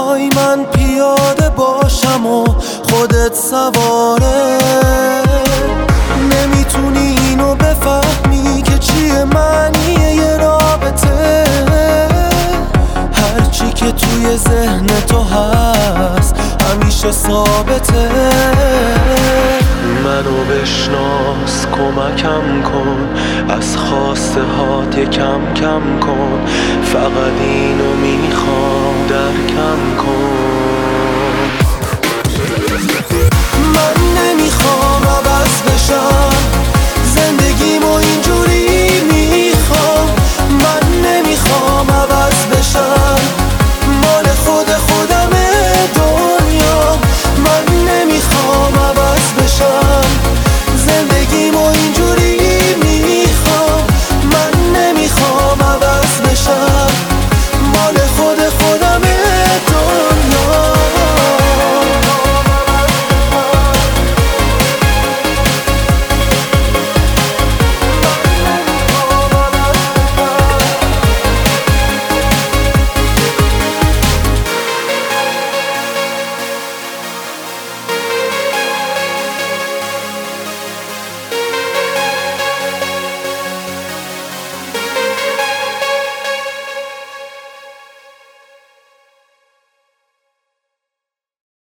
میخوای من پیاده باشم و خودت سواره، نمیتونی اینو بفهمی که چیه معنی یه رابطه. هرچی که توی ذهن تو هست همیشه ثابته. منو بشناس، کمکم کن، از خواسته هات یکم کم کن، فقط اینو میخوام درکم کن. من نمیخوام عوض بشم،